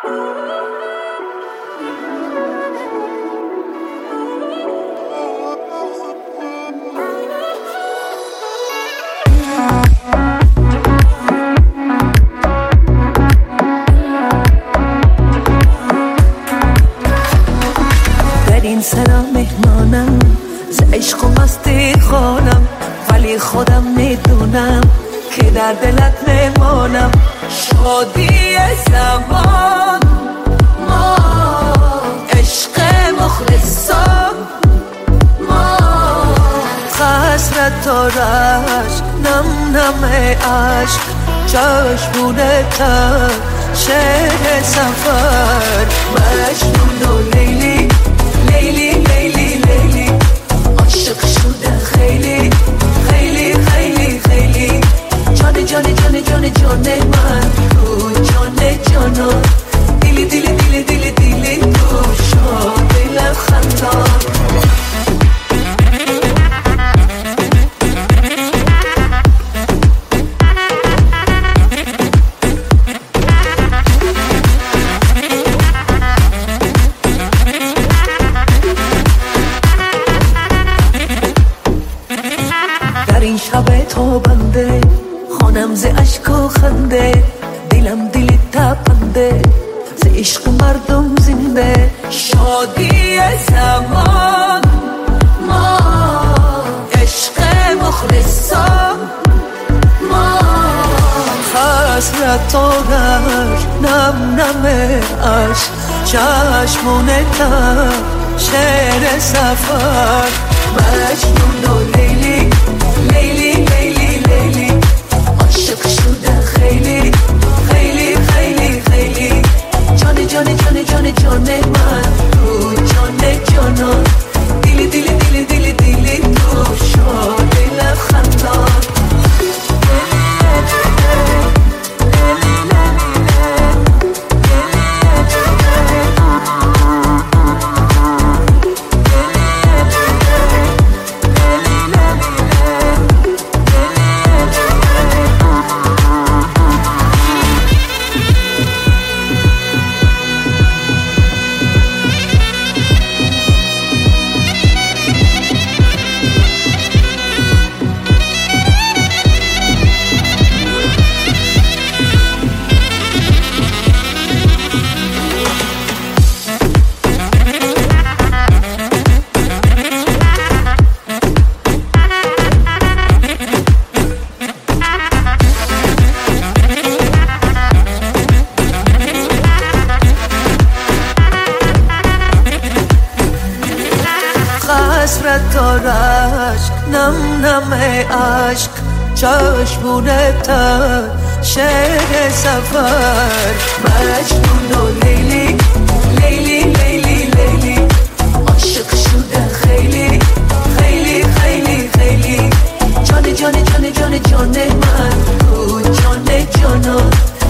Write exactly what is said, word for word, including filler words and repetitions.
سلام مهمانم ز عشق و مستی خانم، ولی خودم میدونم که در دلت میمانم. شادی زمان ما، عشق مخلصان ما، حسرت و رشک، نم نم عشق، چشمونه تر، شهر سفر، مجنون و لیلی لیلی لیلی لیلی، عاشق شده خیلی خیلی خیلی خیلی، جان جان جان جان جان من تو جان جانان، دیلی دیلی دیلی دیلی دیلی تو شاد دل خندان. شب تو بنده خانم ز عشق و خنده، دلم دلی تپنده ز عشق مردم زنده. شادی زمان ما، عشق مخلصان ما، حسرت و رشک، نم نم عشق، چشمونه تر، شعر سفر، مجنون و لیلی لیلی لیلی لیلی، عاشق شده خیلی خیلی خیلی خیلی، جان جان جان جان جان من تو جان جانان، دیلی دیلی دیلی دیلی دیلی تو شاد دل خندان. حسرت و رشک، نم نم عشق، چشمونه تر، شهر سفر، مجنون و لیلی لیلی لیلی لیلی، عاشق شده خیلی خیلی خیلی خیلی، جان جان جان جان جان من تو جان جانان،